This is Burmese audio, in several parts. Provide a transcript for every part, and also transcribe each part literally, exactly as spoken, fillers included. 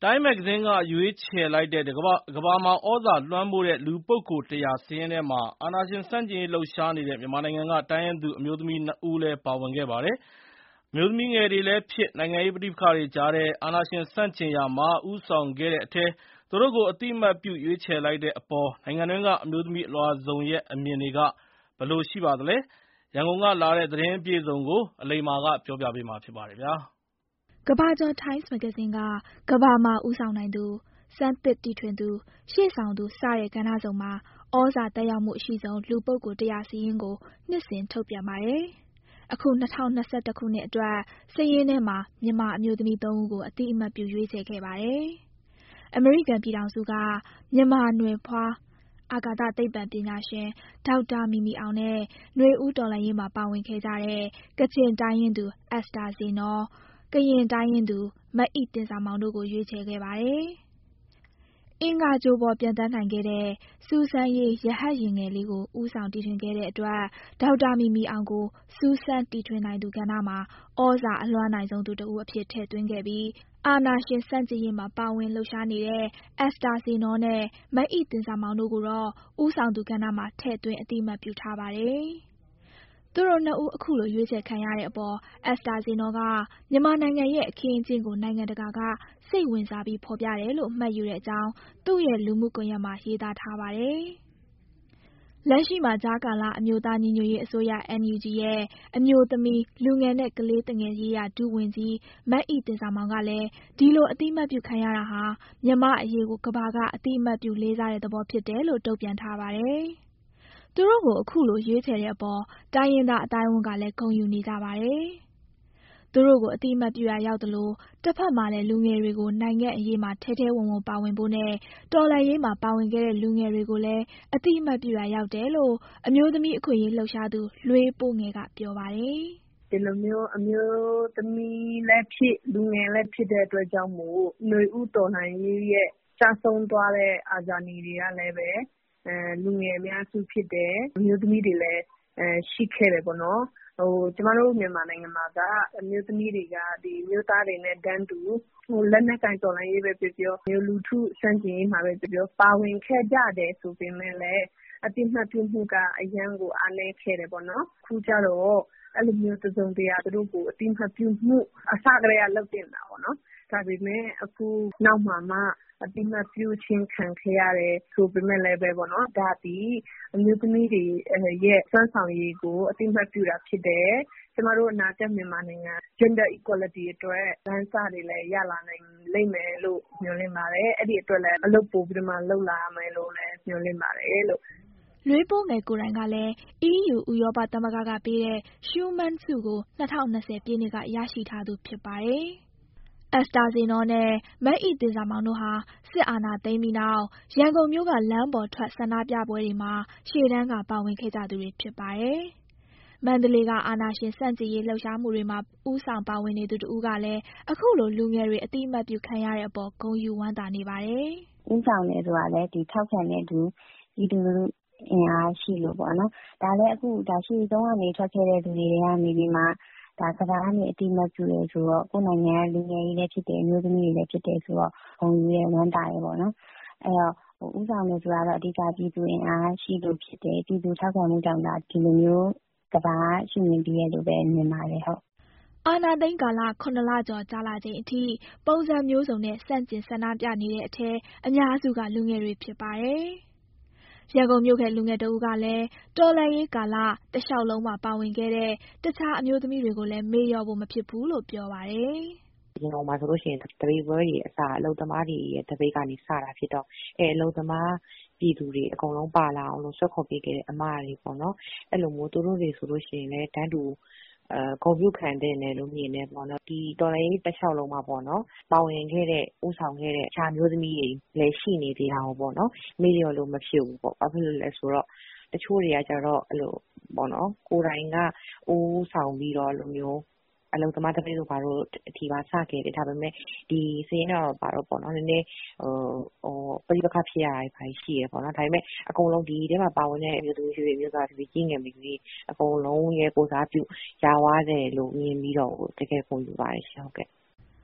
Time မဂ္ဂဇင်းကရွေးချယ်လိုက်တဲ့ကမ္ဘာကမ္ဘာမှာသြဇာလွှမ်းမိုးတဲ့လူပုဂ္ဂိုလ် ၁၀၀ စာရင်းထဲမှာ အာဏာရှင်ဆန့်ကျင်ရေးလှုပ်ရှားနေတဲ့ မြန်မာနိုင်ငံက တိုင်းရင်းသူအမျိုးသမီး နှစ် ဦးလည်းပါဝင်ခဲ့ပါတယ်။ အမျိုးသမီးငယ်တွေလည်းဖြစ်၊ နိုင်ငံရေးပဋိပက္ခတွေကြားထဲ အာဏာရှင်ဆန့်ကျင်ရာမှာ ဦးဆောင်ခဲ့တဲ့အထဲ သူတို့ကိုအသိအမှတ်ပြုရွေးချယ်လိုက်တဲ့အပေါ် နိုင်ငံတွင်းကအမျိုးသမီးအလွှာစုံရဲ့အမြင်တွေက ဘယ်လိုရှိပါသလဲ။ ရန်ကုန်ကလာတဲ့သတင်းအပြည့်အစုံကို အလိမ္မာကပြောပြပေးမှာဖြစ်ပါတယ်။ကမ္ဘာကျော် Times မဂ္ဂဇင်းက ကမ္ဘာမှာဦးဆောင်နိုင်သူ၊ ဆန်းသစ်တီထွင်သူ၊ ရှေ့ဆောင်သူ စတဲ့ကဏ္ဍစုံမှာ သြဇာသက်ရောက်မှုအရှိဆုံး လူပုဂ္ဂိုလ် ၁၀၀ စာရင်းကို နှစ်စဉ်ထုတ်ပြန်ပါတယ်။ အခု ၂၀၂၁ ခုနှစ်အတွက် စာရင်းထဲမှာ မြန်မာအမျိုးသမီး သုံးဦးကို အသိအမှတ်ပြု ရွေးချယ်ခဲ့ပါတယ်။ အမေရိကန်ပြည်ထောင်စုက မြန်မာနွယ်ဖွား အာကာသသိပ္ပံပညာရှင် ဒေါက်တာမီမီအောင်နဲ့ နွေဦးတော်လှန်ရေးမှာပါဝင်ခဲ့ကြတဲ့ ကချင်တိုင်းရင်းသူ အက်စတာဇေနော်၊ ကရင်တိုင်းရင်းသူ မအိသဉ္ဇာမောင်တို့ကို ရွေးချယ်ခဲ့ပါတယ်။ အင်္ဂါဂြိုလ်ပေါ် ပျံသန်းနိုင်ခဲ့တဲ့ စူးစမ်းရေးရဟတ်ယာဉ်ငယ်လေးကို ဦးဆောင်တီထွင်ခဲ့တဲ့အတွက် ဒေါက်တာမီမီအောင်ကို စူးစမ်းတီထွင်နိုင်သူကဏ္ဍမှာ သြဇာအလွှမ်းနိုင်ဆုံးသူတဦးအဖြစ် ထည့်သွင်းခဲ့ပြီး အာဏာရှင်ဆန့်ကျင်ရေးမှာ ပါဝင်လှုပ်ရှားနေတဲ့ အက်စတာဇေနော်နဲ့ မအိသဉ္ဇာမောင်တို့ကိုတော့ ဦးဆောင်သူကဏ္ဍမှာ ထည့်သွင်းအသိအမှတ်ပြုထားပါတယ်။ သူတို့နှစ်ဦး အခုလိုရွေးချယ်ခံရတဲ့အပေါ် အက်စတာဇေနော်က မြန်မာနိုင်ငံရဲ့အခင်းအကျင်းကို နိုင်ငံတကာက စိတ်ဝင်စားပြီး ဖော်ပြတယ်လို့ မှတ်ယူတဲ့အကြောင်း သူ့ရဲ့လူမှုကွန်ယက်မှာ ရေးသားထားပါတယ်။ လက်ရှိမှာ ကြားကာလအမျိုးသားညီညွတ်ရေးအစိုးရ အန်ယူဂျီ ရဲ့ အမျိုးသမီး၊ လူငယ်နဲ့ ကလေးသူငယ်ရေးရာ ဒုဝန်ကြီး မအိသဉ္ဇာမောင်ကလည်း ဒီလိုအသိအမှတ်ပြုခံရတာဟာ မြန်မာ့အရေးကို ကမ္ဘာက အသိအမှတ်ပြုလေးစားတဲ့သဘောဖြစ်တယ်လို့ တုံ့ပြန်ထားပါတယ်။ သူတို့ကို အခုလိုရွေးချယ်တဲ့အပေါ် တိုင်းရင်းသားအသိုင်းအဝန်းကလည်း ဂုဏ်ယူနေကြပါတယ်။ သူတို့ကို အသိအမှတ်ပြုရာရောက်သလို တဘက်မှာလည်း လူငယ်တွေကို နိုင်ငံ့အရေးမှာ ထဲထဲဝင်ဝင်ပါဝင်ဖို့နဲ့ တော်လှန်ရေးမှာပါဝင်ခဲ့တဲ့လူငယ်တွေကိုလည်း အသိအမှတ်ပြုရာရောက်တယ်လို့ အမျိုးသမီးအခွင့်အရေးလှုပ်ရှားသူ လွေးပိုးငယ်က ပြောပါတယ်။ "ဒီလိုမျိုးအမျိုးသမီးလည်းဖြစ်၊ လူငယ်လည်းဖြစ်တဲ့အတွက်ကြောင့်မို့ နွေဦးတော်လှန်ရေးရဲ့ကျဆုံးသွားတဲ့အာဇာနည်တွေကလည်းပဲ လူငယ်အများစုဖြစ်တယ်။ အမျိုးသမီးတွေလည်းရှိခဲ့တယ်ပေါ့နော်။ ကျမတို့မြန်မာနိုင်ငံမှာက အမျိုးသမီးတွေက အမျိုးသားတွေနဲ့တန်းတူ လက်နက်ကိုင်တော်လှန်ရေးပဲပြောပြော၊ လူထုဆန့်ကျင်ရေးမှာပဲပြောပြော ပါဝင်ခဲ့ကြတယ်ဆိုပေမယ့်လည်း အသိအမှတ်ပြုမှုကအရမ်းကိုအားနည်းခဲ့တယ်ပေါ့နော်။ အခုကျတော့ အဲလိုမျိုးတစုံတရာသူတို့ကိုအသိအမှတ်ပြုမှု အစကတည်းကလုပ်သင့်တာပေါ့နော်။ ဒါပေမယ့် အခုနောက်မှာမှ အသိအမှတ်ပြုခြင်းခံခဲ့ရတယ်ဆိုပေမယ့်လည်း ဒါသည် အမျိုးသမီးတွေရဲ့စွမ်းဆောင်ရည်ကို အသိအမှတ်ပြုတာဖြစ်တယ်။ ကျမတို့အနာဂတ်မြန်မာနိုင်ငံ Gender Equality အတွက်လမ်းစတွေလည်းရလာနိုင်လိမ့်မယ်လို့ မျှော်လင့်ပါတယ်။ အဲဒီအတွက်လည်း အလုပ်ပိုပြီးတော့မှလုပ်လာရမယ်လို့လည်း မျှော်လင့်ပါတယ်လို့ " လွေးပိုးငယ်ကိုယ်တိုင်ကလည်း အီးယူ ဥရောပသမဂ္ဂကပေးတဲ့ ရှူးမန်းဆုကို ၂၀၂၀ ပြည့်နှစ်က ရရှိထားသူဖြစ်ပါတယ်။ အက်စတာဇေနော်နဲ့ မအိသဉ္ဇာမောင်တို့ဟာ စစ်အာဏာသိမ်းပြီးနောက် ရန်ကုန်မြို့က လမ်းပေါ်ထွက်ဆန္ဒပြပွဲတွေမှာ ရှေ့တန်းကပါဝင်ခဲ့ကြသူတွေဖြစ်ပါတယ်။ မန္တလေးက အာဏာရှင်ဆန့်ကျင်ရေးလှုပ်ရှားမှုတွေမှာ ဦးဆောင်ပါဝင်နေသူတဦးကလည်း အခုလို လူငယ်တွေ အသိအမှတ်ပြုခံရတဲ့အပေါ် ဂုဏ်ယူဝမ်းသာနေပါတယ်။ "ဦးဆောင်တယ်ဆိုတာလည်း ထောက်ခံတဲ့သူ ပြည်သူလူထုအင်အားရှိလို့ပေါ့နော်။ ဒါလည်းအခုရှေ့ဆုံးကနေထွက်ခဲ့တဲ့သူတွေထဲကနေပြီးမှ ကမ္ဘာကနေအသိအမှတ်ပြုတယ်ဆိုတော့ ကိုယ့်နိုင်ငံကလူငယ်တွေလည်းဖြစ်တယ်၊ အမျိုးသမီးတွေလည်းဖြစ်တယ်ဆိုတော့ ဂုဏ်ယူတယ်၊ ဝမ်းသာတယ်ပေါ့နော်။ အဲဒီတော့ ဦးဆောင်တယ်ဆိုတာတော့ အဓိကပြည်သူအင်အားရှိလို့ဖြစ်တယ်။ ပြည်သူထောက်ခံမှုကြောင့်သာ ဒီလိုမျိုးကမ္ဘာကရှုမြင်ပေးတယ်လို့ပဲမြင်ပါတယ်။ " အာဏာသိမ်းကာလ ခုနစ်လကျော်ကြာလာချိန်အထိ ပုံစံမျိုးစုံနဲ့ ဆန့်ကျင်ဆန္ဒပြနေတဲ့အထဲ အများစုက လူငယ်တွေဖြစ်ပါတယ်။ ရန်ကုန်မြို့ခံလူငယ်တဦးကလည်း တော်လှန်ရေးကာလတလျှောက်လုံးမှာ ပါဝင်ခဲ့တဲ့ တခြားအမျိုးသမီးတွေကိုလည်း မေ့လျော့ဖို့မဖြစ်ဘူးလို့ ပြောပါတယ်။ "ရန်ကုန်မှာဆိုရင် သပိတ်ပွဲတွေအစ အလုပ်သမားတွေရဲ့သပိတ်ကနေစတာဖြစ်တော့ အလုပ်သမားပြည်သူတွေအကုန်လုံးပါလာအောင်လို့ စွတ်ဖော်ပေးခဲ့တဲ့အစ်မတွေပေါ့နော်။ အဲလိုမျိုးသူတို့တွေဆိုရင်လည်း တန်းတူဂုဏ်ပြုခံသင့်တယ်လို့မြင်တယ်ပေါ့နော်။ ဒီတော်လှန်ရေးတလျှောက်လုံးမှာပေါ့နော် ပါဝင်ခဲ့တဲ့ဦးဆောင်ခဲ့တဲ့တခြားအမျိုးသမီးတွေလည်းရှိနေသေးတာကိုပေါ့နော် မေ့လျော့လို့မဖြစ်ဘူးပေါ့။ ဘာဖြစ်လို့လဲဆိုတော့ တချို့တွေကကျတော့ ကိုယ်တိုင်ကဦးဆောင်ပြီးတော့ အလုပ်သမားသပိတ်တို့ဘာတို့အထိပါစခဲ့တယ်။ ဒါပေမယ့် ဒီစာရင်းထဲမှာပါတော့ နည်းနည်းပဋိပက္ခဖြစ်ရတာတွေရှိတယ်ပေါ့နော်။ ဒါပေမယ့် အကုန်လုံးဒီထဲမှာပါဝင်တဲ့အမျိုးသမီးဖြစ်ဖြစ်၊ အမျိုးသားဖြစ်ဖြစ်၊ ကြီးငယ်မရွေးအကုန်လုံးရဲ့ကိုယ်စားပြုရသွားတယ်လို့မြင်ပြီးတော့ တကယ်ဂုဏ်ယူပါတယ်ရှင့်။"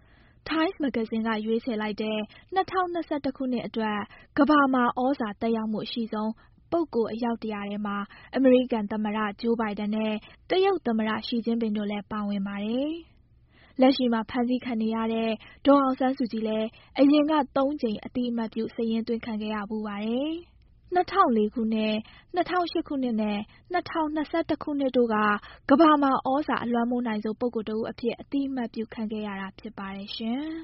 Times မဂ္ဂဇင်းကရွေးချယ်လိုက်တဲ့၂၀၂၁ ခုနှစ်အတွက်ကမ္ဘာမှာဩဇာသက်ရောက်မှုအရှိဆုံးပုဂ္ဂိုလ်အယောက်တရာထဲမှာအမေရိကန်သမ္မတဂျိုးဘိုင်ဒန်နဲ့တရုတ်သမ္မတရှီကျင်းပင်တို့လည်းပါဝင်ပါတယ်။လက်ရှိမှာဖမ်းဆီးခံနေရတဲ့ဒေါ်အောင်ဆန်းစုကြည်လည်းအရင်ကသုံးကြိမ်အတိအမှတ်ပြုစာရင်းသွင်းခံခဲ့ရဖူးပါတယ်။၂၀၀၄ ခုနှစ်၊၂၀၀၈ ခုနှစ်နဲ့၂၀၂၁ ခုနှစ်တို့ကကမ္ဘာမှာဩဇာအလွှမ်းမိုးနိုင်ဆုံးပုဂ္ဂိုလ်တဦးအဖြစ်အတိအမှတ်ပြုခံခဲ့ရတာဖြစ်ပါတယ်ရှင်။